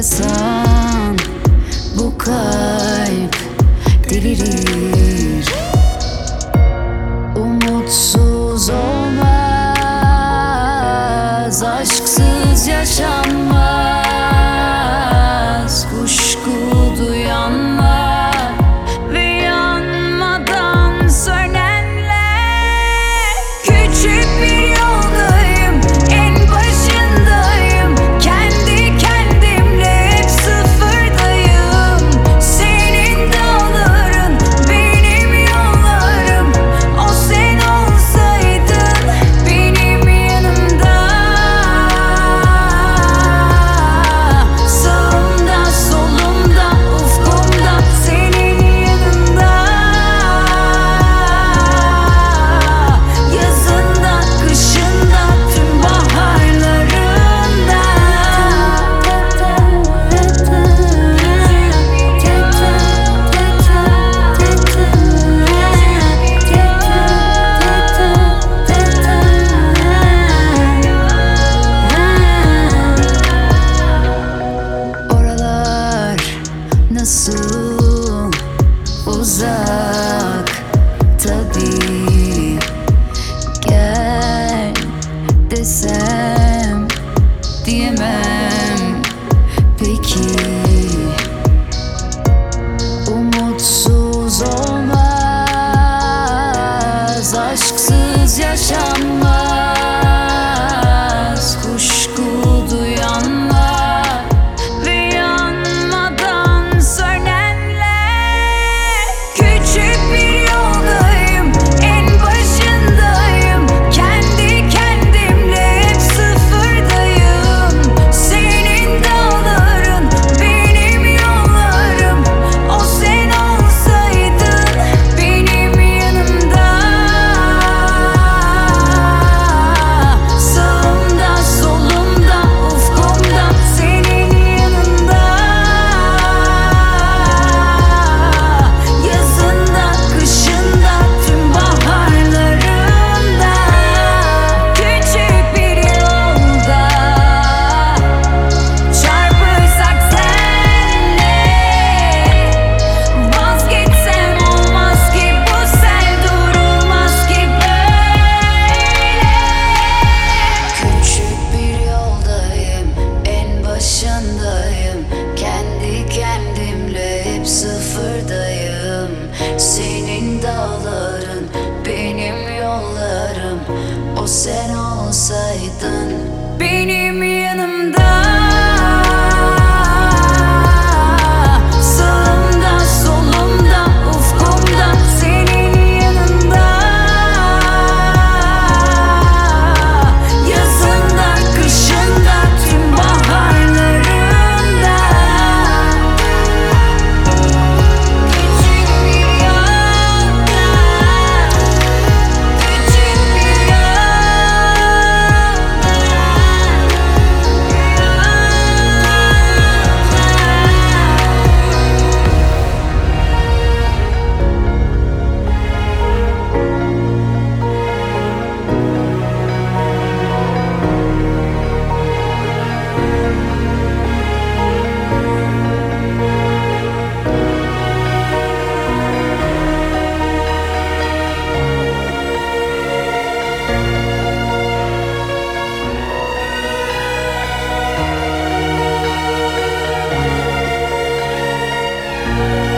arasan bu kalp delirir. Umutsuz olmaz, aşksız yaşanmaz. Kuşku duyanlar ve yanmadan sönenler. Küçük bir yoldayım, en başındayım. Kendi kendimle hep sıfırdayım. Senin dağların, benim yollarım. O sen olsaydın benim yanımda. Sağımda, solumda, ufkumda, senin yanında. Yazında, kışında, tüm baharlarında. Oralar nasıl uzak tabii. Gel desem diyemem peki. Umutsuz olmaz, aşksız yaşanmaz. Kuşku duyanlar ve yanmadan sönenler. Küçük bir yoldayım, en başındayım. Kendi kendimle hep sıfırdayım. Senin dağların, benim yollarım. O sen olsaydın benim yanımda. Sağımda, solumda, ufkumda, senin yanında. Yazında, kışında, tüm baharlarında. Küçük bir yolda çarpışsak senle. Vazgeçsem olmaz ki bu sel, durulmaz ki böyle. Küçük bir yoldayım, en başındayım. Kendi kendimle hep sıfırdayım. Senin dağların, benim yollarım. O sen olsaydın benim yanımda. Sağımda, solumda, ufkumda, senin yanında. Yazında, kışında, tüm baharlarında. Küçük bir yolda, küçük bir yolda.